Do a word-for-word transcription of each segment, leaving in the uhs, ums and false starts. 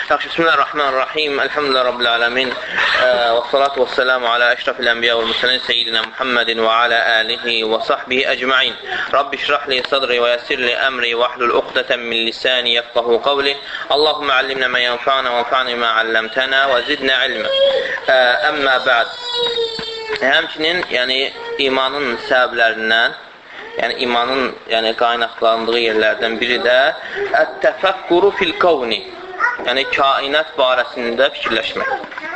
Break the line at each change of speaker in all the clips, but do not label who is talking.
Yaxşı, bismillahirrahmanirrahim. Elhamdülillah Rabbil alemin. Və salatu və selamu alə əşrafil ənbiya və müsəlin seyyidina Muhammedin və alə alihi və sahbihi əcma'in. Rabbi şrahli sadri və yəsirli əmri və ahlul uqdətən min lisani yefqahu qavli. Allahümme allimna mə yənfa'na və enfa'ni mə allamtana və zidna ilmə. Əmmə bə'd. Həmçinin, yəni imanın səbəblərindən, yəni imanın yəni, qaynaqlandığı yerlərdən biri də ət-təfəkkuru fil-qavni, yəni kainat barəsində fikirləşmək.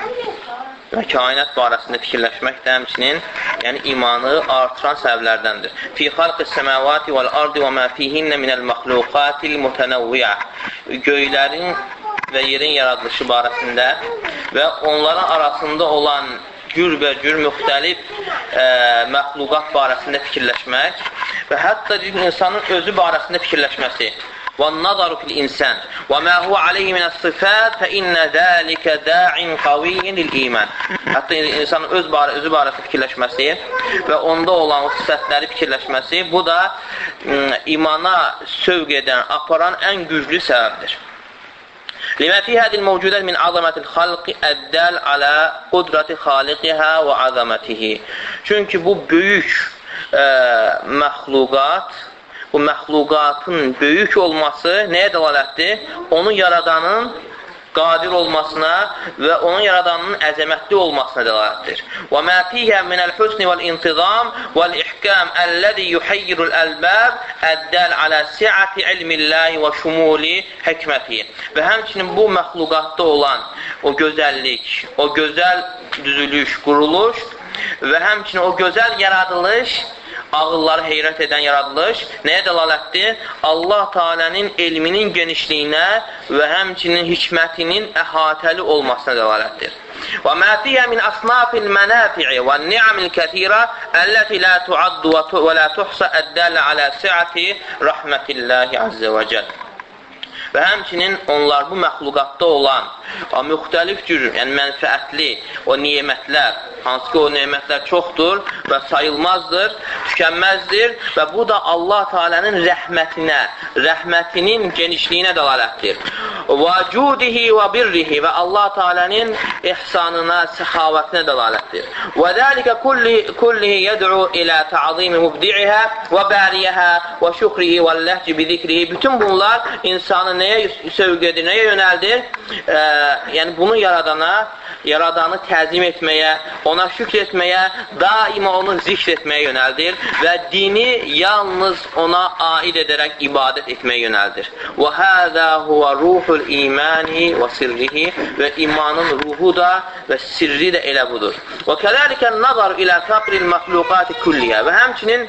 Yəni, kainat barəsində fikirləşmək də həmçinin yəni, imanı artıran səbəblərdəndir. Fi xalqis səməvati vəl-ardi və mə fihinnə minəl-məxluqatil mütənəvviyə. Göylərin və yerin yaradılışı barəsində və onların arasında olan cürbəcür müxtəlif e, məxluqat barəsində fikirləşmək və hətta insanın özü barəsində fikirləşməsi. وَالنَّظَرُ فِي الْإِنسَانِ وَمَا هُوَ عَلَيْهِ مِنَ الصِّفَاتِ فَإِنَّ ذَلِكَ دَاعٍ قَوِيٍّ لِلْإِيمَانِ. Hətta insanın öz barə, özü barəsində fikirləşməsi və onda olan o sifətləri fikirləşməsi, bu da ım, imana sövq edən, aparan ən güclü səbəbdir. لما في هذه الموجودات من عظمة الخلق الدال على قدرة خالقها وعظمته. Çünki bu böyük e, məxluqat, bu məxluqatın böyük olması nəyə dəlalətdir? Onu yaradanın qadir olmasına və onun yaradanının əzəmətli olmasına dəlalətdir. Və mə fiyhə minəl husni vəl-intizam vəl-ihkam əlləzi yuhayyirul əlbəb əddəl alə si'ati ilmillahi və şumuli hikməti. Və həmçinin bu məxluqatda olan o gözəllik, o gözəl düzülüş, quruluş və həmçinin o gözəl yaradılış, ağılları heyrət edən yaradılış nəyə dəlalətdir? Allah Teala'nın elminin genişliyinə və həmçinin hikmətinin əhatəli olmasına dəlalətdir. Və mə fiyyə min asnafil mənafi'i və ni'amil kəthirə əlləti la tuaddu və la tuhsa əddələ alə si'ati rahmətillahi azze və cəl. Və həmçinin onlar bu məxluqatda olan o müxtəlif cür, yəni mənfəətli o nimətlər, hansı ki o nimətlər çoxdur və sayılmazdır, tükənməzdir və bu da Allah Teala'nın rəhmətinə, rəhmətinin genişliyinə dəlalətdir. Və cudihi və birrihi və Allah Teala'nın ihsanına, səxavətinə dəlalətdir. Və dəlikə kullihi yəd'u ilə ta'zimi mubdi'ihə və bəriyəhə və şükrihi və ləhci bizikrihi. Bütün bunlar insanı nəyə sövq edir, nəyə yönəldir? E, yəni bunu yaradana, yaradanı təzim etməyə, ona şükr etməyə, daima onu zikr etməyə yönəldir və dini yalnız ona aid edərək ibadət etməyə yönəldir. Və həzə huvə ruhul imani və sirrihi və imanın ruhu da və sirri də elə budur. Və kədəlikən nazar ilə fəqril məxluqati kulliyə və həmçinin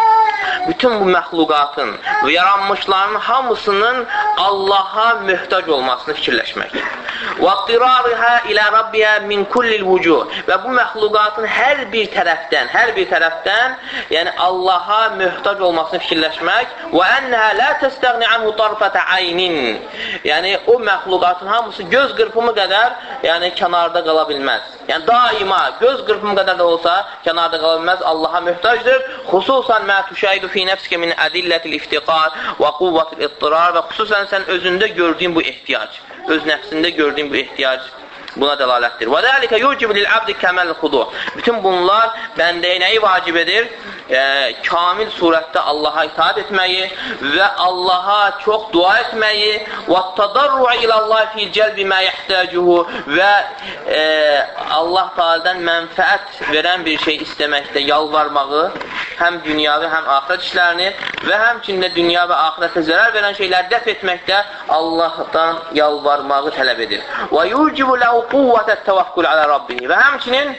bütün bu məxluqatın və yaranmışların hamısının Allaha möhtac olmasını fikirləşmək. وَاَقْتِرَارِهَا إِلَى رَبِّهَا مِنْ كُلِّ الْوُجُوهِ Və bu məxluqatın hər bir tərəfdən, hər bir tərəfdən, yəni Allaha möhtac olmasını fikirləşmək. وَأَنَّهَا لَا تَسْتَغْنِ عَنْهُ طَرْفَةَ عَيْنٍ Yəni o məxluqatın hamısı göz qırpımı qədər yəni kənarda qala bilməz. Yəni daima göz qırpımı qədər də olsa kənarda qala bilməz, Allaha möhtacdır. Xüsusən mə tüşahidu fi nəfsikə min ədillətil iftiqar və quvvətil ittirar və xüsusən sən özündə gördüyün bu ehtiyac, öz nəfsində gördüyün bu ehtiyac buna dəlalətdir. Və dəlikə yucibu lil-abdi kəməl xudu. Bütün bunlar bəndəyə nəyi vacib edir? E, kamil surətdə Allaha itaat etməyi və Allaha çox dua etməyi və tədarru'u ilallah fi cəlbi mə yəhtəcuhu və e, Allah Teala'dan mənfəət verən bir şey istəməkdə yalvarmağı, həm dünyavi, həm axirət işlərini və həmçində dünya və axirətə zərər verən şeyləri dəf etməkdə Allahdan yalvarmağı tələb edir. Və yucibu ləhu quvvətət təvəkkül alə Rabbihi və həmçinin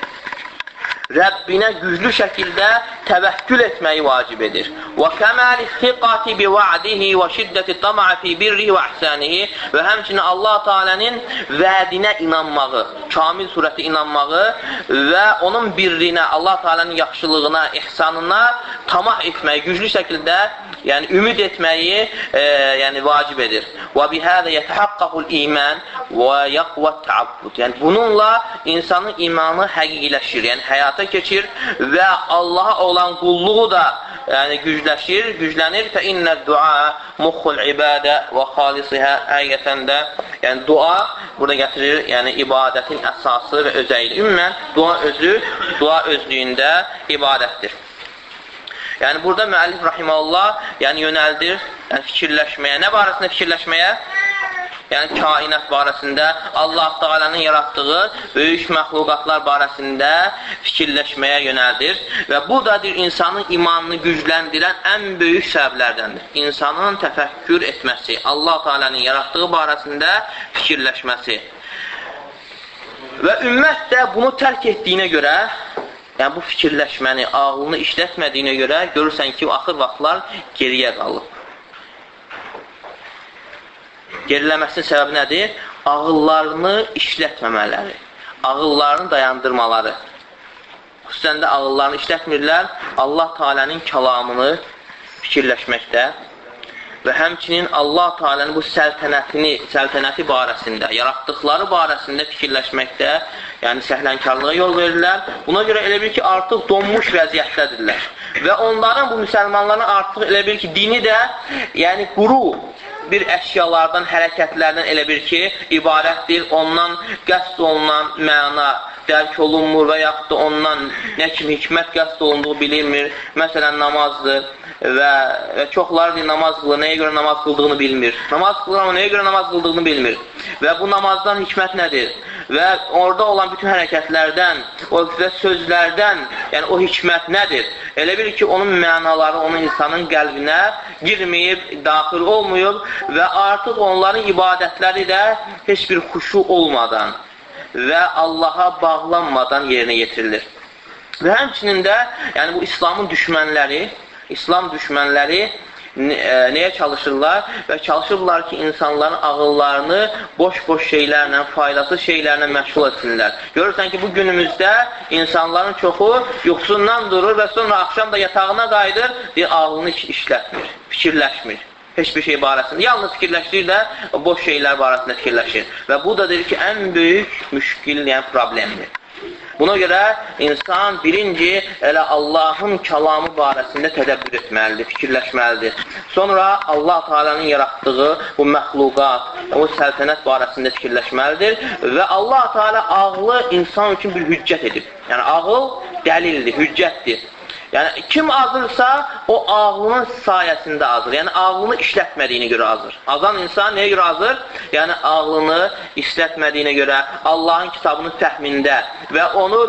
Rəbbinə güclü şəkildə təvəkkül etməyi vacib edir. Və kəməli fiqati bi va'dihi və şiddəti tama'a fi birrihi və əhsanihi və həmçinin Allah Teala'nın vədinə inanmağı, kamil surətdə inanmağı və onun birrinə, Allah Teala'nın yaxşılığına, ihsanına tamah etməyi, güclü şəkildə yəni ümid etməyi e, yəni vacib edir. Və bihədə yətəhaqqaqul iman və yaqvət təabbud. Yəni bununla insanın imanı həqiqiləşir, yəni həyata keçir və Allaha olan qulluğu da yəni gücləşir, güclənir. Fə innə dua muxul ibadə və xalisihə. Həqiqətən də yəni dua burada gətirir, yəni ibadətin əsası və özəyidir. Ümumən dua özü, dua özlüyündə ibadətdir. Yəni burada müəllif rahimehullah yəni yönəldir, yəni fikirləşməyə. Nə barəsində fikirləşməyə? Yəni kainat barəsində, Allah Teala'nın yaratdığı böyük məxluqatlar barəsində fikirləşməyə yönəldir və bu da insanın imanını gücləndirən ən böyük səbəblərdəndir. İnsanın təfəkkür etməsi, Allah Teala'nın yaratdığı barəsində fikirləşməsi. Və ümmət də bunu tərk etdiyinə görə, yəni bu fikirləşməni, ağlını işlətmədiyinə görə görürsən ki, axır vaxtlar geriyə qalıb. Geriləməsinin səbəbi nədir? Ağıllarını işlətməmələri, ağıllarını dayandırmaları. Xüsusən də ağıllarını işlətmirlər, Allah Teala'nın kəlamını fikirləşməkdə və həmçinin Allah Teala'nın bu səltənətini, səltənəti barəsində, yaratdıqları barəsində fikirləşməkdə, yəni səhlənkarlığa yol verirlər. Buna görə elə bil ki, artıq donmuş vəziyyətdədirlər. Və onların, bu müsəlmanların artıq elə bil ki, dini də, yəni quru bir əşyalardan, hərəkətlərdən elə bir ki, ibarətdir, ondan qəsd olunan məna dərk olunmur və yaxud da ondan nə kimi hikmət qəsd olunduğu bilinmir. Məsələn, namazdır və, və çoxları deyir, namaz qılır, nəyə görə namaz qıldığını bilmir. Namaz qılır, amma nəyə görə namaz qıldığını bilmir. Və bu namazdan hikmət nədir? Və orada olan bütün hərəkətlərdən, o və sözlərdən, yəni o hikmət nədir? Elə bil ki, onun mənaları onun insanın qəlbinə girməyib, daxil olmuyub və artıq onların ibadətləri də heç bir xuşu olmadan və Allaha bağlanmadan yerinə yetirilir. Və həmçinin də, yəni bu İslamın düşmənləri, İslam düşmənləri nəyə çalışırlar? Və çalışırlar ki, insanların ağıllarını boş-boş şeylərlə, faydasız şeylərlə məşğul etsinlər. Görürsən ki, bu günümüzdə insanların çoxu yuxusundan durur və sonra axşam da yatağına qayıdır, bir ağlını işlətmir, fikirləşmir. Heç bir şey barəsində. Yalnız fikirləşdir də boş şeylər barəsində fikirləşir. Və bu da deyir ki, ən böyük müşkil, yəni problemdir. Buna görə insan birinci elə Allahın kəlamı barəsində tədəbbür etməlidir, fikirləşməlidir. Sonra Allah Teala'nın yaratdığı bu məxluqat, o səltənət barəsində fikirləşməlidir və Allah Teala ağlı insan üçün bir hüccət edib. Yəni ağıl dəlildir, hüccətdir. Yəni kim azırsa o ağlının sayəsində azır. Yəni ağlını işlətmədiyinə görə azır. Azan insan nəyə görə azır? Yəni ağlını işlətmədiyinə görə Allahın kitabının fəhmində və onu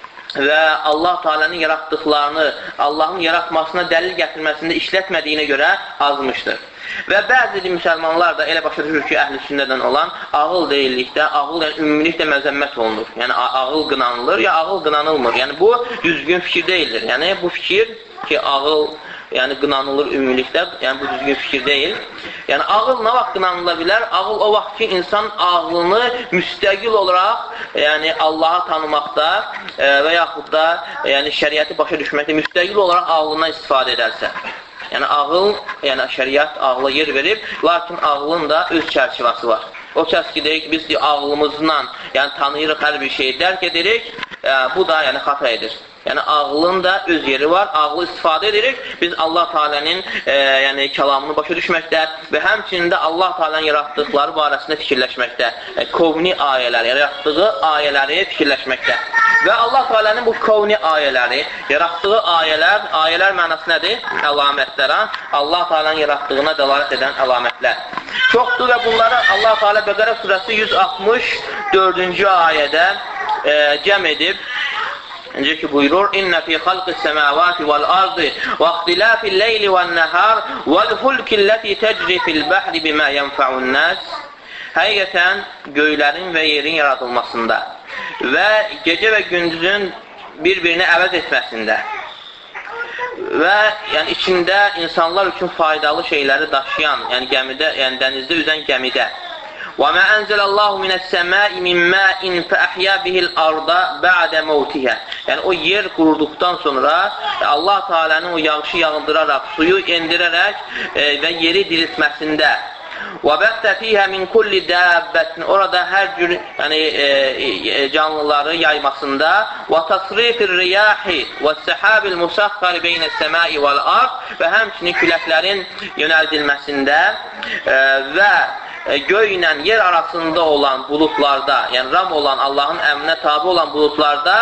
və Allah Teala'nın yaratdıqlarını, Allahın yaratmasına dəlil gətirməsində işlətmədiyinə görə azmışdır. Və bəzi müsəlmanlar da elə başa düşür ki, əhl-i sünnədən olan ağıl deyillikdə, ağıl yəni ümumilikdə məzəmmət olunur. Yəni ağıl qınanılır, ya ağıl qınanılmır. Yəni bu düzgün fikir deyildir. Yəni bu fikir ki, ağıl yəni qınanılır ümumilikdə, yəni bu düzgün fikir deyil. Yəni ağıl nə vaxt qınanıla bilər? Ağıl o vaxt ki, insan ağlını müstəqil olaraq, yəni Allahı tanımaqda e, və yaxud da yəni şəriəti başa düşməkdə müstəqil olaraq ağlından istifadə edərsə. Yəni ağıl, yəni şəriət ağla yer verib, lakin ağlın da öz çərçivəsi var. O kəs ki, deyik, biz ağlımızla yəni, tanıyırıq, hər bir şeyi dərk edirik, e, bu da yəni, xata edir. Yəni ağlın da öz yeri var, ağlı istifadə edirik. Biz Allah Teala'nın e, yəni, kəlamını başa düşməkdə və həmçinin də Allah Teala'nın yaratdıqları barəsində fikirləşməkdə, e, kovni ayələri, yaratdığı ayələri fikirləşməkdə. Və Allah Teala'nın bu kovni ayələri, yaratdığı ayələr, ayələr mənası nədir? Əlamətlərə, Allah Teala'nın yaratdığına dəlalət edən əlamətlər. Çoxdur və bunları Allah Teala Bəqərə surəsi yüz altmış dördüncü ayədə e, cəm edib. Necə ki buyurur, İnnə fi xalqis səməvati vəl-ardı və ixtilafil leyli vəl-nəhar vəl-fulkilləti təcri fil-bəhri bimə yənfəun-nəs. Həqiqətən göylərin və yerin yaradılmasında və gecə və gündüzün bir-birini əvəz etməsində və yəni içində insanlar üçün faydalı şeyləri daşıyan, yəni gəmidə, yəni dənizdə üzən gəmidə وَمَا أَنْزَلَ اللّٰهُ مِنَ السَّمَاءِ مِنْ مَاءٍ فَأَحْيَا بِهِ الْأَرْضَ بَعْدَ مَوْتِهَا. Yəni o yer quruduqdan sonra Allah Teala'nın o yağışı yağdıraraq, suyu endirərək e, və yeri diriltməsində Və bəstə fiyhə min kulli dəbbətin, orada hər cür yəni, e, canlıları yaymasında və tasrifir riyahi və səhabil musaxxar beynə səmai vəl ard və həmçinin küləklərin yönəldilməsində e, və göylə yer arasında olan bulutlarda, yəni ram olan, Allahın əmrinə tabi olan bulutlarda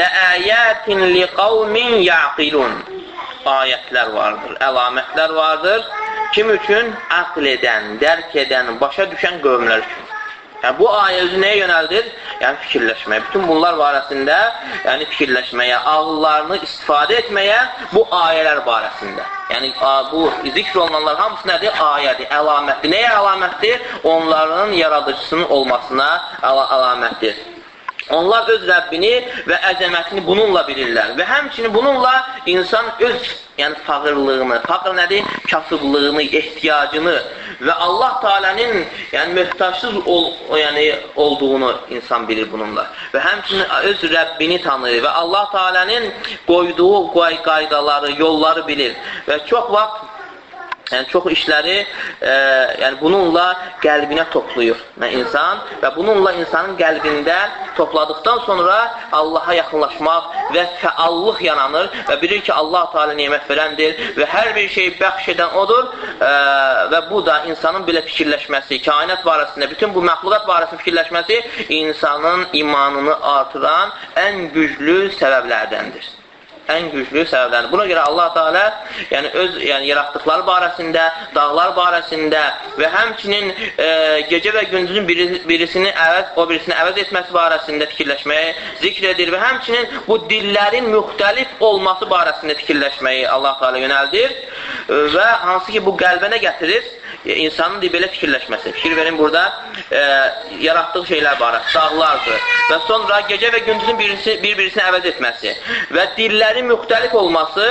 ləəyətin liqavmin yaqilun, ayətlər vardır, əlamətlər vardır. Kim üçün? Aql edən, dərk edən, başa düşən qövmlər üçün. Yəni, bu ayə özü nəyə yönəldir? Yəni, fikirləşməyə. Bütün bunlar barəsində, yəni fikirləşməyə, ağıllarını istifadə etməyə bu ayələr barəsində. Yəni, bu zikr olunanlar hamısı nədir? Ayədir, əlamətdir. Nəyə əlamətdir? Onların yaradıcısının olmasına əl əlamətdir. Onlar öz Rəbbini və əzəmətini bununla bilirlər və həmçinin bununla insan öz yəni fağırlığını, fağır nədir? Kasıblığını, ehtiyacını və Allah Teala'nın yəni möhtacsız ol, yəni, olduğunu insan bilir bununla və həmçinin öz Rəbbini tanır və Allah Teala'nın qoyduğu qaydaları, yolları bilir və çox vaxt yəni çox işləri e, yəni bununla qəlbinə toplayır yəni insan və bununla insanın qəlbində topladıqdan sonra Allaha yaxınlaşmaq və fəallıq yaranır və bilir ki, Allah Teala nemət verəndir və hər bir şeyi bəxş edən odur e, və bu da insanın belə fikirləşməsi, kainat barəsində, bütün bu məxluqat barəsində fikirləşməsi insanın imanını artıran ən güclü səbəblərdəndir. Ən güclü səbəblərdir. Buna görə Allah Teala yəni öz yəni yaratdıqları barəsində, dağlar barəsində və həmçinin e, gecə və gündüzün biri, birisini əvəz, o birisini əvəz etməsi barəsində fikirləşməyi zikr edir və həmçinin bu dillərin müxtəlif olması barəsində fikirləşməyi Allah Teala yönəldir və hansı ki bu qəlbə nə gətirir? İnsanın belə fikirləşməsi. Fikir verin burada e, yaratdığı şeylər barəsi, dağlardır və sonra gecə və gündüzün birisi, bir-birisini əvəz etməsi və dillərin müxtəlif olması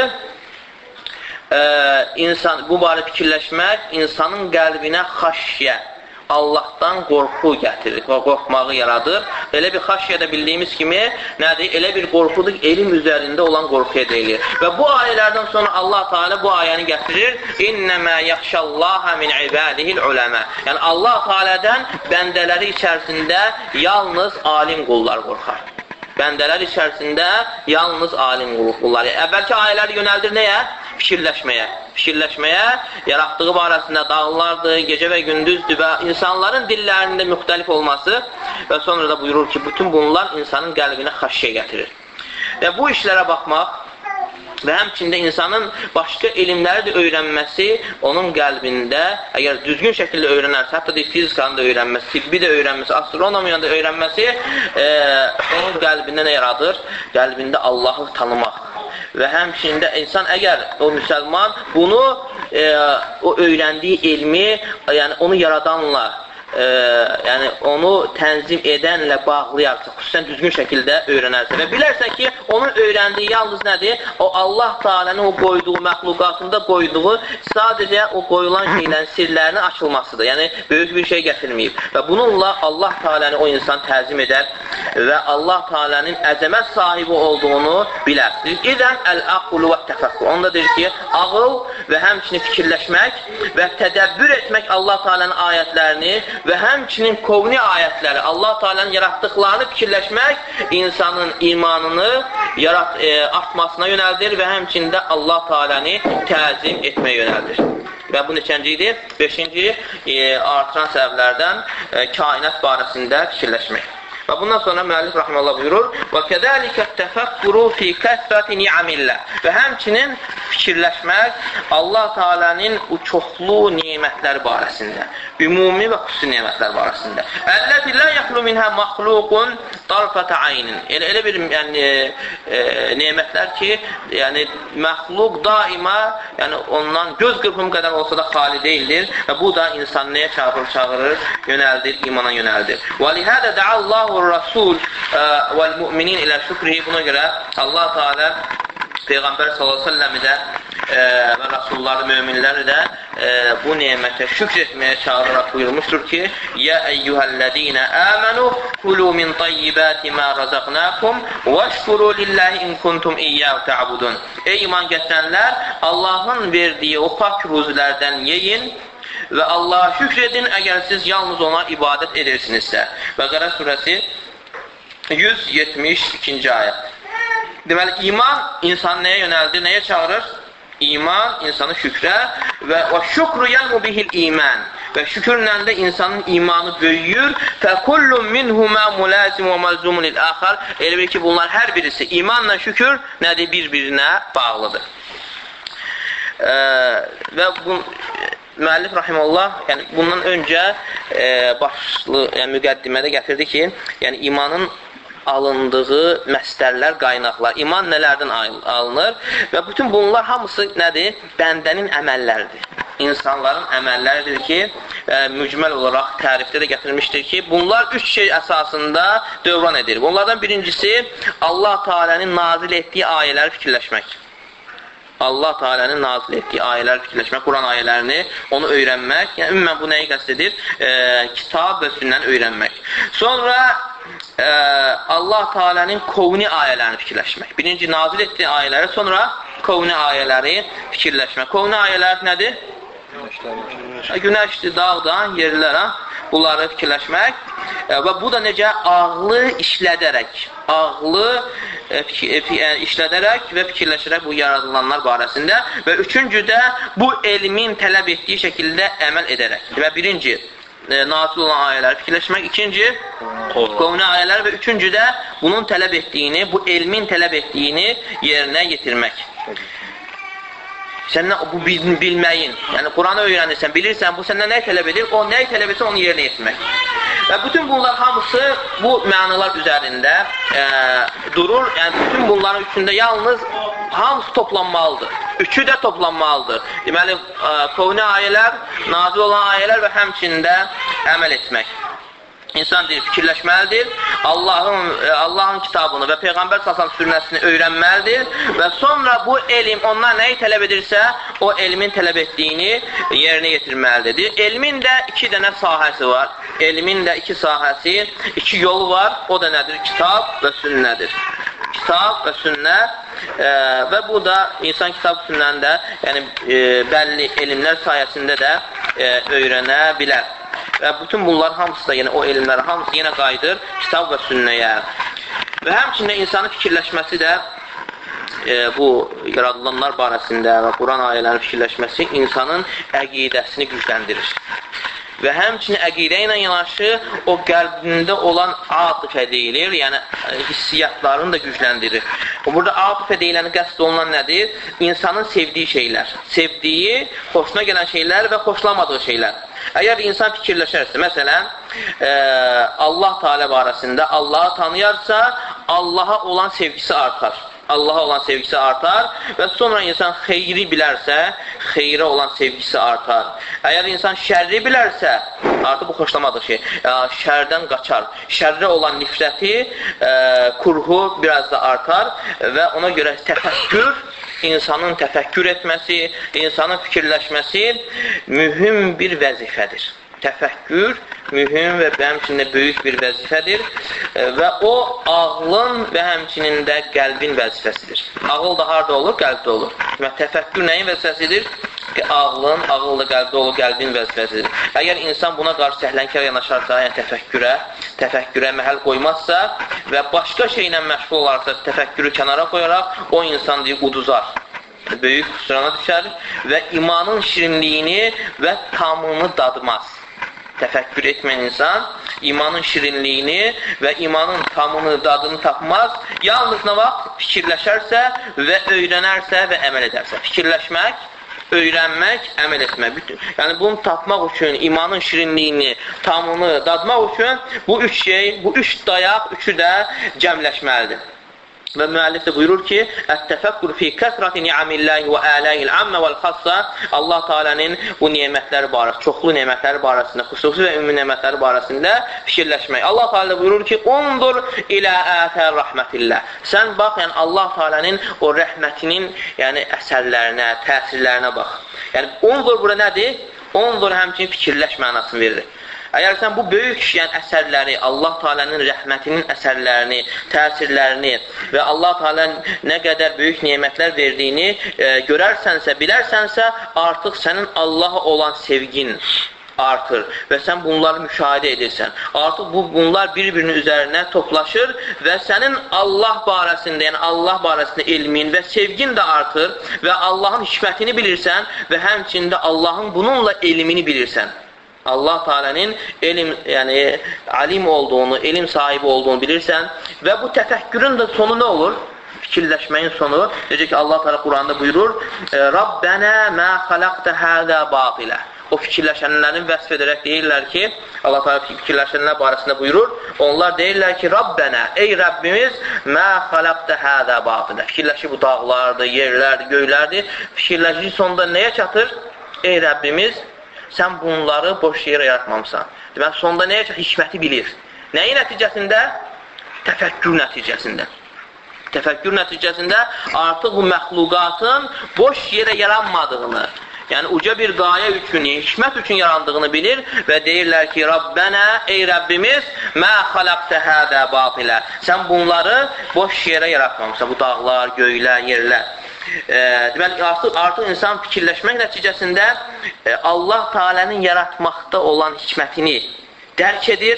e, insan, bu barədə fikirləşmək insanın qəlbinə xaşyə, Allahdan qorxu gətirir, qorxmağı yaradır. Elə bir xaşyədə bildiyimiz kimi nədir? Elə bir qorxudur, elm üzərində olan qorxuya deyilir. Və bu ayələrdən sonra Allah Teala bu ayəni gətirir. İnnəmə yaxşallaha min ibadihil uləmə. Yəni Allah Teala'dan bəndələri içərisində yalnız alim qullar qorxar. Bəndələr içərisində yalnız alim qullar. Əvvəlki ayələri yönəldir nəyə? Fikirləşməyə. Fikirləşməyə, yaratdığı barəsində dağlardır, gecə və gündüzdür və insanların dillərində müxtəlif olması və sonra da buyurur ki, bütün bunlar insanın qəlbinə xaşyə gətirir. Və bu işlərə baxmaq və həmçində insanın başqa elmləri də öyrənməsi onun qəlbində, əgər düzgün şəkildə öyrənərsə, hətta da fizikanı da öyrənməsi, tibbi də öyrənməsi, astronomiyanı da öyrənməsi e, onun qəlbində nə yaradır? Qəlbində Allahı tanımaq. Və həmçində insan əgər o müsəlman bunu e, o öyrəndiyi elmi, yəni onu yaradanla, e, yəni onu tənzim edənlə bağlayarsa, xüsusən düzgün şəkildə öyrənərsə və bilərsə ki, onun öyrəndiyi yalnız nədir? O Allah Teala'nın o qoyduğu, məxluqatında qoyduğu sadəcə o qoyulan şeylərin sirlərinin açılmasıdır. Yəni, böyük bir şey gətirməyib. Və bununla Allah Teala'nı o insan təzim edər və Allah Teala'nın əzəmət sahibi olduğunu bilər. İzən əl-əqlu və təfəqqü. Onda deyir ki, ağıl və həmçinin fikirləşmək və tədəbbür etmək Allah Teala'nın ayətlərini və həmçinin kovni ayətləri, Allah Teala'nın yaratdıqlarını fikirləşmək insanın imanını yarat, e, artmasına yönəldir və həmçində Allah Teala'nı təzim etməyə yönəldir. Və bu neçəncidir? Beşinci e, artıran səbəblərdən e, kainat barəsində fikirləşmək. Və bundan sonra müəllif rahimehullah buyurur: "Və kəzəlikə təfəkkuru fi kəsrəti ni'amillah." Və həmçinin fikirləşmək Allah Teala'nın o çoxlu nemətləri barəsində, ümumi və xüsusi nemətlər barəsində. "Əlləti la yaxlu minha məxluqun tarfata aynin." Elə elə bir yəni e, nemətlər ki, yəni məxluq daima, yəni ondan göz qırpımı qədər olsa da xali deyildir və bu da insan nəyə çağırır, çağırır, yönəldir, imana yönəldir. "Və lihada da'allahu Rasul vəl müminin ilə şükrihi." Buna görə Allah Teala Peyğəmbər sallallahu əleyhi və səlləmi də e, və rasulları, möminləri də e, bu nemətə şükr etməyə çağıraraq buyurmuşdur ki: "Ya eyyuhellezine amenu kulu min tayyibati ma razaqnakum veşkuru lillahi in kuntum iyyahu ta'budun." Ey iman gətirənlər, Allahın verdiyi o pak ruzilərdən yeyin və Allaha şükr edin, əgər siz yalnız ona ibadət edirsinizsə. Bəqərə surəsi yüz yetmiş ikinci ayət. Deməli, iman insanı nəyə yönəldir, nəyə çağırır? İman insanı şükrə və o şükru yəlmu bihil iman və şükürlə də insanın imanı böyüyür. Fəkullun minhumə mulazim və malzumun il-axar. Elə bir ki, bunlar hər birisi imanla şükür nədir? Bir-birinə bağlıdır. Ee, və bu müəllif rahiməllah, yəni bundan öncə e, başlı, yəni müqəddimədə gətirdi ki, yəni imanın alındığı məsdərlər, qaynaqlar, iman nələrdən alınır və bütün bunlar hamısı nədir? Bəndənin əməlləridir. İnsanların əməlləridir ki, e, mücməl olaraq tərifdə də gətirmişdir ki, bunlar üç şey əsasında dövran edir. Bunlardan birincisi, Allah Teala'nın nazil etdiyi ayələri fikirləşmək. Allah Teala'nın nazil etdiyi ayələri fikirləşmək, Quran ayələrini, onu öyrənmək. Yəni, ümumən bu nəyi qəsd edir? E, kitab və sünnəni öyrənmək. Sonra e, Allah Teala'nın kovni ayələrini fikirləşmək. Birinci, nazil etdiyi ayələri, sonra kovni ayələri fikirləşmək. Kovni ayələr nədir? Günəşdir, dağdan, yerlərə, bunları fikirləşmək e, və bu da necə? Ağlı işlədərək, ağlı e, e, işlədərək və fikirləşərək bu yaradılanlar barəsində və üçüncü də bu elmin tələb etdiyi şəkildə əməl edərək. Və birinci, e, nazil olan ayələri fikirləşmək, ikinci, qovni ayələr və üçüncü də bunun tələb etdiyini, bu elmin tələb etdiyini yerinə yetirmək. Səndən bu bilməyin, yəni Quranı öyrənirsən, bilirsən, bu səndən nəyi tələb edir? O nəyi tələb etsə onu yerinə yetirmək. Və bütün bunlar hamısı bu mənalar üzərində e, durur. Yəni bütün bunların üçündə yalnız hamısı toplanmalıdır. Üçü də toplanmalıdır. Deməli, e, kovni ayələr, nazil olan ayələr və həmçində əməl etmək. İnsan deyir, fikirləşməlidir, Allahın, Allahın kitabını və Peyğəmbər sallallahu əleyhi və səlləm sünnəsini öyrənməlidir və sonra bu elm onlar nəyi tələb edirsə, o elmin tələb etdiyini yerinə yetirməlidir. Elmin də iki dənə sahəsi var. Elmin də iki sahəsi, iki yolu var. O da nədir? Kitab və sünnədir. Kitab və sünnə e, və bu da insan kitab sünnəndə, yəni e, bəlli elmlər sayəsində də e, öyrənə bilər. Və bütün bunlar hamısı da, yəni o elmlər hamısı yenə qayıdır kitab və sünnəyə. Və həmçində insanın fikirləşməsi də e, bu yaradılanlar barəsində və Quran ayələrini fikirləşməsi insanın əqidəsini gücləndirir. Və həmçinin əqidə ilə yanaşı o qəlbində olan atifə deyilir, yəni hissiyatlarını da gücləndirir. Burada atifə deyiləni qəsd olunan nədir? İnsanın sevdiyi şeylər, sevdiyi, xoşuna gələn şeylər və xoşlamadığı şeylər. Əgər insan fikirləşərsə, məsələn, e, Allah Teala barəsində Allahı tanıyarsa, Allaha olan sevgisi artar. Allaha olan sevgisi artar və sonra insan xeyri bilərsə, xeyrə olan sevgisi artar. Əgər insan şərri bilərsə, artıq bu xoşlamadığı şey, şərdən qaçar. Şərrə olan nifrəti, e, kurhu biraz da artar və ona görə təfəkkür, insanın təfəkkür etməsi, insanın fikirləşməsi mühüm bir vəzifədir. Təfəkkür mühüm və həmçinin böyük bir vəzifədir və o ağlın və həmçinin də qəlbin vəzifəsidir. Ağıl da harada olur? Qəlbdə olur. Demək, təfəkkür nəyin vəzifəsidir? Ağlın, ağıl da qəlbdə olur, qəlbin vəzifəsidir. Əgər insan buna qarşı səhlənkar yanaşarsa, yəni təfəkkürə, təfəkkürə məhəl qoymazsa və başqa şeylə məşğul olarsa, təfəkkürü kənara qoyaraq, o insan deyir, uduzar. Böyük xüsurana düşər və imanın şirinliyini və tamını dadmaz. Təfəkkür etməyən insan imanın şirinliyini və imanın tamını, dadını tapmaz. Yalnız nə vaxt fikirləşərsə və öyrənərsə və əməl edərsə. Fikirləşmək, öyrənmək, əməl etmək. Bütün, yəni bunu tapmaq üçün, imanın şirinliyini, tamını dadmaq üçün bu üç şey, bu üç dayaq, üçü də cəmləşməlidir. Və müəllif də buyurur ki, Ət-təfəkkür fi kəsrati ni'amillahi və ələyil ammə vəl-xassa. Allah Teala'nın bu nemətləri barəsində, çoxlu nemətləri barəsində, xüsusi və ümumi nemətləri barəsində fikirləşmək. Allah Teala buyurur ki, Undur ilə ətər rəhmətillah. Sən bax, yəni Allah Teala'nın o rəhmətinin, yəni əsərlərinə, təsirlərinə bax. Yəni, undur bura nədir? Undur həmçinin fikirləş mənasını verir. Əgər sən bu böyük yəni, əsərləri, Allah Teala'nın rəhmətinin əsərlərini, təsirlərini və Allah Teala nə qədər böyük nemətlər verdiyini e, görərsənsə, bilərsənsə, artıq sənin Allah'a olan sevgin artır və sən bunları müşahidə edirsən. Artıq bu, bunlar bir-birinin üzərinə toplaşır və sənin Allah barəsində, yəni Allah barəsində elmin və sevgin də artır və Allahın hikmətini bilirsən və həmçində Allahın bununla elmini bilirsən. Allah Teala'nın elm, yəni alim olduğunu, elm sahibi olduğunu bilirsən və bu təfəkkürün də sonu nə olur? Fikirləşməyin sonu, necə ki Allah Teala Quranda buyurur: "Rabbana ma xalaqta hada batila." O fikirləşənlərin vəsf edərək deyirlər ki, Allah Teala fikirləşənlər barəsində buyurur, onlar deyirlər ki, Rabbana, ey Rəbbimiz, mə xalaqta hədə batılə. Fikirləşi bu dağlardır, yerlərdir, göylərdir. Fikirləşi sonunda nəyə çatır? Ey Rəbbimiz, sən bunları boş yerə yaratmamısan. Demək, sonunda nəyə çatır? Hikməti bilir. Nəyin nəticəsində? Təfəkkür nəticəsində. Təfəkkür nəticəsində artıq bu məxluqatın boş yerə yaranmadığını, yəni uca bir qayə üçün, hikmət üçün yarandığını bilir və deyirlər ki, Rabbənə, ey Rəbbimiz, mə xalaqtə hədə batilə. Sən bunları boş yerə yaratmamısan, bu dağlar, göylər, yerlər. E, deməli, artıq, artıq insan fikirləşmək nəticəsində e, Allah Teala'nın yaratmaqda olan hikmətini dərk edir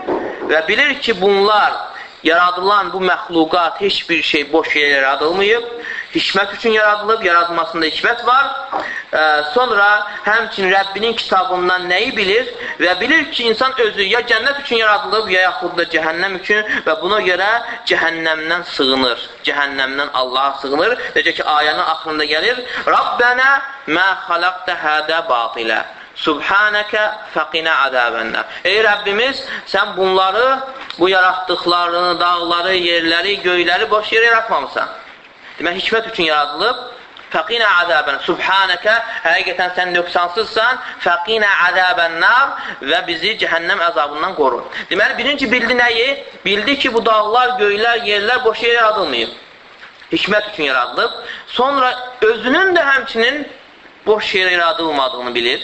və bilir ki, bunlar, yaradılan bu məxluqat heç bir şey boş yerə yaradılmayıb, hikmət üçün yaradılıb, yaradılmasında hikmət var. E, sonra həmçinin Rəbbinin kitabından nəyi bilir və bilir ki, insan özü ya cənnət üçün yaradılıb, ya yaxud da cəhənnəm üçün və buna görə cəhənnəmdən sığınır, cəhənnəmdən Allaha sığınır. Necə ki, ayənin axırında gəlir, Rabbənə mə xalaqtə hədə batilə. Subhanəkə fəqinə əzəbənnər. Ey Rəbbimiz, sən bunları, bu yaratdıqlarını, dağları, yerləri, göyləri boş yerə yaratmamısan. Demək, hikmət üçün yaradılıb, fəqinə əzəbənnər. Subhanəkə, həqiqətən sən nöqsansızsan, fəqinə əzəbənnər və bizi cəhənnəm əzabından qoru. Deməli, birinci bildi nəyi? Bildi ki, bu dağlar, göylər, yerlər boş yerə yaradılmayıb. Hikmət üçün yaradılıb. Sonra özünün də həmçinin boş yerə yaradılmadığını bilir.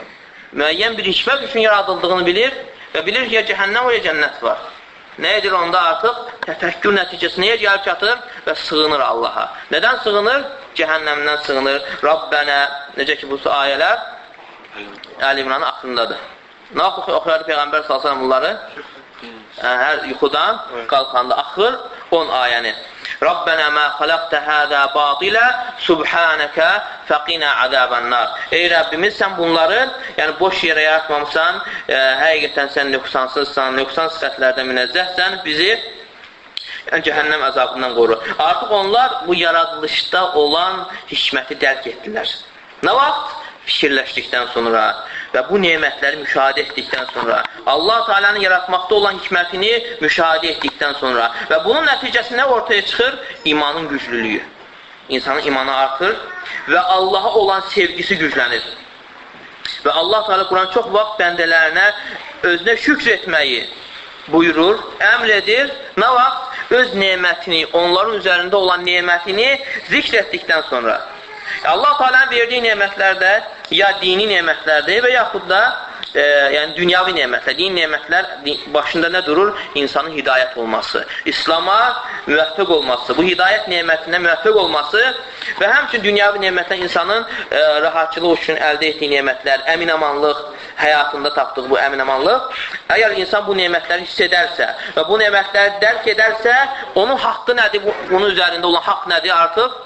Müəyyən bir hikmət üçün yaradıldığını bilir və bilir ki, ya cəhənnəm və ya cənnət var. Nə edir onda artıq? Təfəkkür nəticəsi nəyə gəlib çatır və sığınır Allaha. Nədən sığınır? Cəhənnəmdən sığınır. Rabbənə, necə ki, bu ayələr Əli İmranın axırındadır. Nə oxuyardı Peyğəmbər sallallahu əleyhi və səlləm bunları? Hər yuxudan qalxanda axır on ayəni. Rabbənə mə xalaqtə hədə batilə subhanəkə fəqinə əzəbənnər. Ey Rəbbimiz, sən bunları yəni boş yerə yaratmamısan, e, həqiqətən sən nöqsansızsan, nöqsan sifətlərdən münezzəhsən, bizi yəni, cəhənnəm əzabından qoru. Artıq onlar bu yaradılışda olan hikməti dərk etdilər. Nə vaxt? Fikirləşdikdən sonra və bu nemətləri müşahidə etdikdən sonra, Allah Teala'nın yaratmaqda olan hikmətini müşahidə etdikdən sonra və bunun nəticəsində ortaya çıxır imanın güclülüyü. İnsanın imanı artır və Allaha olan sevgisi güclənir. Və Allah Teala Quran çox vaxt bəndələrinə özünə şükr etməyi buyurur, əmr edir. Nə vaxt? Öz nemətini, onların üzərində olan nemətini zikr etdikdən sonra. Allah Teala'nın verdiyi nemətlərdə ya dini nemətlərdir və yaxud da e, yəni dünyavi nemətlər. Dini nemətlər başında nə durur? İnsanın hidayət olması, İslam'a müvəffəq olması, bu hidayət nemətinə müvəffəq olması və həmçinin dünyavi nemətlər insanın e, rahatçılıq üçün əldə etdiyi nemətlər, əminamanlıq, həyatında tapdığı bu əminamanlıq. Əgər insan bu nemətləri hiss edərsə və bu nemətləri dərk edərsə, onun haqqı nədir? Bunun üzərində olan haqq nədir artıq?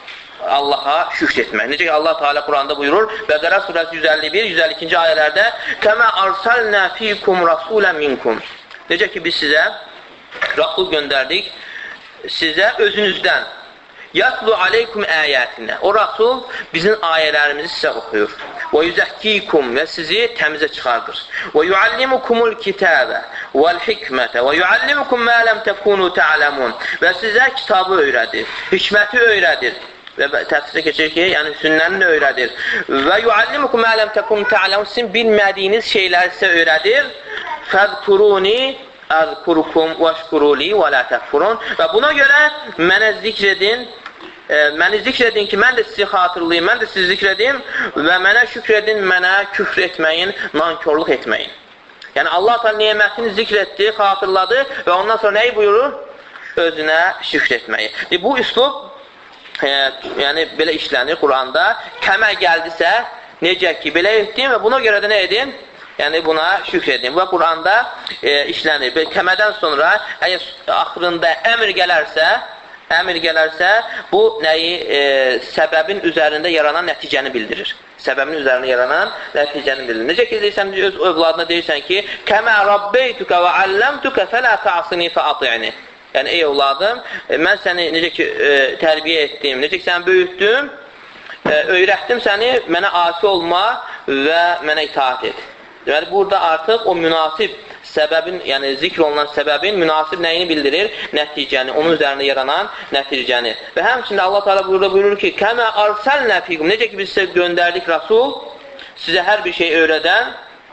Allaha şükr etmək. Necə ki, Allah Teala Quranda buyurur, Bəqərə surəsi yüz əlli bir yüz əlli ikinci ayələrdə Kəmə arsalnə fikum rasulən minkum. Necə ki, biz sizə Rasul göndərdik, sizə özünüzdən yatlu aleykum əyətinə. O Rasul bizim ayələrimizi sizə oxuyur. Və yüzəkkikum və sizi təmizə çıxardır. Və yuallimukumul kitəbə vəl hikmətə və yuallimukum mə ləm təkunu tə'ləmun. Və sizə kitabı öyrədir, hikməti öyrədir. Və təfsirə keçir ki, yəni sünnəni də öyrədir. Və yuallimukum mə ləm təkunu tə'ləmun. Sizin bilmədiyiniz şeyləri sizə öyrədir. Fəzkuruni əzkurukum vəşkuruli və lə təkfurun. Və buna görə mənə zikr edin, e, məni zikr edin ki, mən də sizi xatırlayayım, mən də sizi zikr edin və mənə şükr edin, mənə küfr etməyin, nankörlük etməyin. Yəni, Allah da nemətini zikr etdi, xatırladı və ondan sonra nəyi buyurur? Özünə şükr etməyi. E, bu üslub, e, yəni, belə işlənir Quranda. Kəmə gəldisə, necə ki, belə etdim və buna görə də nə edin? Yəni, buna şükr edin. Və Quranda e, işlənir. Kəmədən sonra, əgər axırında əmr gələrsə, əmr gələrsə, bu nəyi e, səbəbin üzərində yaranan nəticəni bildirir. Səbəbin üzərində yaranan nəticəni bildirir. Necə ki, deyirsən, öz övladına deyirsən ki, Kəmə rabbeytükə və əlləmtükə fələ təasini fəati'ni. Yəni, ey övladım, mən səni necə ki, e, tərbiyə etdim, necə ki, səni böyütdüm, e, öyrətdim səni, mənə asi olma və mənə itaat et. Deməli, burada artıq o münasib səbəbin, yəni zikr olunan səbəbin münasib nəyini bildirir? Nəticəni, onun üzərində yaranan nəticəni. Və həmçində Allah Teala burada buyurur ki, Kəmə arsəlnə fikum. Necə ki, biz sizə göndərdik Rasul, sizə hər bir şey öyrədən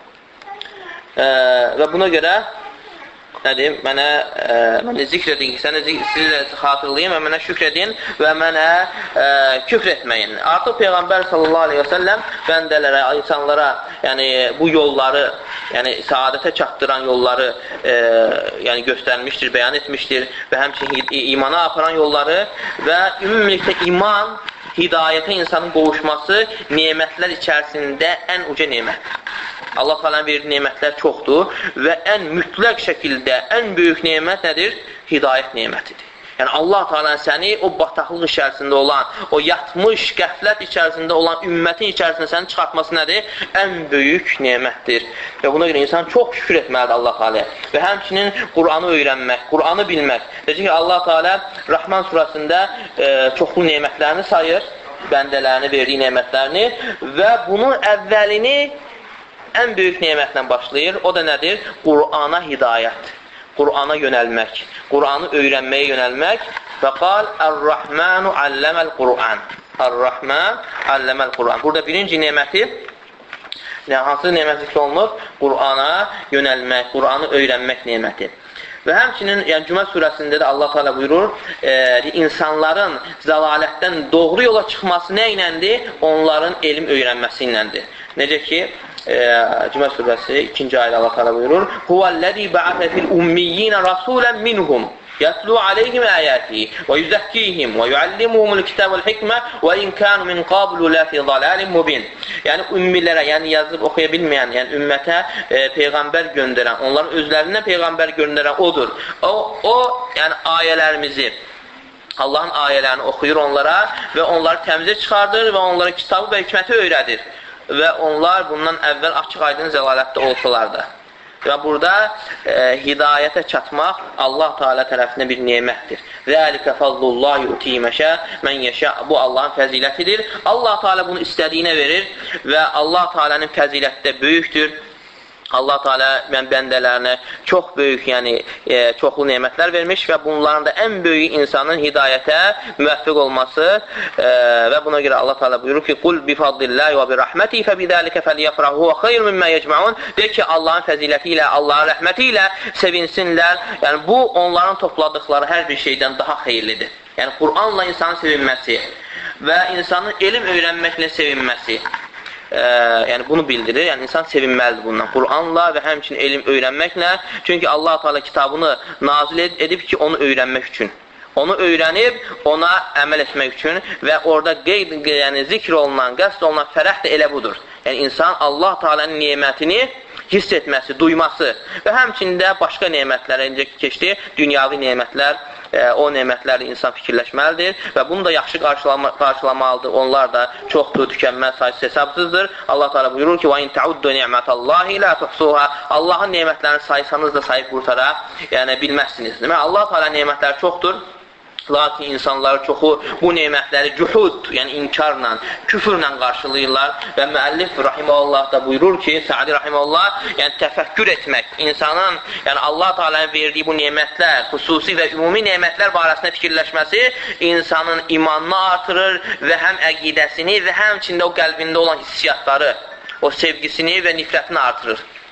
e, və buna görə nə deyim, mənə, e, mənə zikr edin ki, sənə sizə xatırlayın və mənə şükr edin və mənə e, küfr etməyin. Artıq Peyğəmbər sallallahu aleyhi və səlləm bəndələrə, insanlara, yəni bu yolları, yəni saadətə çatdıran yolları e, yəni göstərmişdir, bəyan etmişdir və həmçinin imana aparan yolları və ümumilikdə iman, hidayətə insanın qovuşması nemətlər içərisində ən uca nemətdir. Allah Teala'nın verdiyi nemətlər çoxdur və ən mütləq şəkildə ən böyük nemət nədir? Hidayət nemətidir. Yəni Allah Teala səni o bataqlıq içərisində olan, o yatmış qəflət içərisində olan ümmətin içərisində səni çıxartması nədir? Ən böyük nemətdir. Və buna görə insan çox şükür etməlidir Allah Teala'ya. Və həmçinin Qur'anı öyrənmək, Qur'anı bilmək. Deyəcək ki, Allah Teala Rahman surasında e, çoxlu nemətlərini sayır, bəndələrini, verdiyi nemətlərini və bunun əvvəlini ən böyük nemətlə başlayır. O da nədir? Qur'ana hidayət. Qur'ana yönəlmək. Qur'anı öyrənməyə yönəlmək. Və qal, Ər-Rahmanu alləməl Qur'an. Ər-Rahman alləməl Qur'an. Burada birinci neməti, hansı nemət zikr olunur? Qur'ana yönəlmək, Qur'anı öyrənmək neməti. Və həmçinin, yəni Cümə surəsində də Allah Teala buyurur, e, insanların zəlalətdən doğru yola çıxması nə iləndir? Onların elm öyrənməsi iləndir. Necə ki, e, Cümə surəsi ikinci ayda Allah Teala buyurur, Huvəl-ləzi bə'ətə fil-ummiyyinə rasulən minhum yətlu aleyhim əyətihi və yüzəkkihim və yuallimuhumul kitəb vəl-hikmə və inkanu min qablu ləfi zalalim mubin. Yəni, ümmilərə, yəni yazıb oxuya bilməyən, yəni ümmətə e, Peyğəmbər göndərən, onların özlərindən Peyğəmbər göndərən odur. O, o yəni ayələrimizi, Allahın ayələrini oxuyur onlara və onları təmizə çıxardır və onlara kitabı və hikməti öyrədir. Və onlar bundan əvvəl açıq aydın zəlalətdə olsalar da. Və burada e, hidayətə çatmaq Allah Teala tərəfindən bir nemətdir. Zəlikə fəzlullahi utiməşə mən yeşə. Bu Allahın fəzilətidir. Allah Teala bunu istədiyinə verir və Allah Teala'nın fəziləti də böyükdür. Allah Teala mən bəndələrinə çox böyük, yəni e, çoxlu nemətlər vermiş və bunların da ən böyük insanın hidayətə müvəffiq olması e, və buna görə Allah Teala buyurur ki, Qul bifadlillahi və birrahməti fəbidəlikə fəliyəfrahu və xeyr mimmə yecmaun. Deyir ki, Allahın fəziləti ilə, Allahın rəhməti ilə sevinsinlər. Yəni, bu onların topladıqları hər bir şeydən daha xeyirlidir. Yəni, Qur'anla insanın sevinməsi və insanın elm öyrənməklə sevinməsi. Ə, yəni bunu bildirir. Yəni insan sevinməlidir bundan. Qur'anla və həmçinin elm öyrənməklə. Çünki Allah Teala kitabını nazil edib ki, onu öyrənmək üçün. Onu öyrənib, ona əməl etmək üçün və orada qeyd, yəni zikr olunan, qəsd olunan fərəh də elə budur. Yəni insan Allah Teala'nın nemətini hiss etməsi, duyması və həmçində başqa nemətlərə incə keçdi, dünyavi nemətlər, e, o nemətlərlə insan fikirləşməlidir və bunu da yaxşı qarşılama, qarşılamalıdır. Onlar da çoxdur, tükənməz, sayısız hesabsızdır. Allah Teala buyurur ki, وَاِنْ تَعُدُّ نِعْمَةَ اللّٰهِ لَا تُحْصُوهَا. Allahın nemətlərini saysanız da sayıb qurtara, yəni bilməzsiniz. Demək, Allah Teala nemətləri çoxdur. Lakin insanlar çoxu bu nemətləri cühud, yəni inkarla, küfürlə qarşılayırlar və müəllif rahiməhullah da buyurur ki, Sa'di rahiməhullah, yəni təfəkkür etmək, insanın, yəni Allah Teala'nın verdiyi bu nemətlər, xüsusi və ümumi nemətlər barəsində fikirləşməsi insanın imanını artırır və həm əqidəsini və həmçində o qəlbində olan hissiyatları, o sevgisini və nifrətini artırır.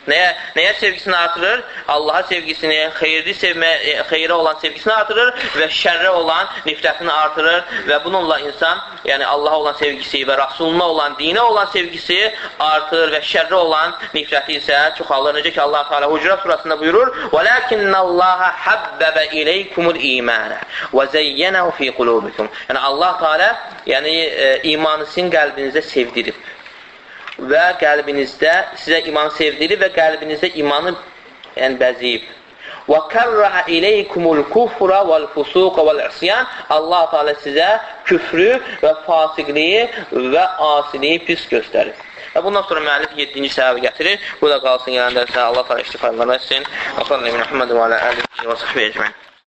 Nəyə, nəyə sevgisini artırır? Allaha sevgisini, xeyri sevmə, xeyrə olan sevgisini artırır və şərrə olan nifrətini artırır və bununla insan, yəni Allaha olan sevgisi və Rasuluna olan, dinə olan sevgisi artır və şərrə olan nifrəti isə çoxalır. Necə ki, Allah Teala Hucurat surasında buyurur: وَلَكِنَّ اللّٰهَ حَبَّبَ إِلَيْكُمُ الْإِيمَانَ وَزَيَّنَهُ فِي قُلُوبِكُمْ. Yəni Allah Teala yəni, e, imanı sizin qəlbinizdə sevdirib və qəlbinizdə sizə imanı sevdirib və qəlbinizdə imanı yəni, bəziyib. وَكَرَّهَ إِلَيْكُمُ الْكُفْرَ وَالْفُسُوقَ وَالْعِصْيَانِ. Allah Teala sizə küfrü və fasiqliyi və asiliyi pis göstərir. Və bundan sonra müəllif yeddinci səbəbi gətirir. Bu da qalsın, gələn dərsə Allah Teala istifadə etsin. Və sallallahu əleyhi və səlləm və alə alihi və səhbihi ecmaîn.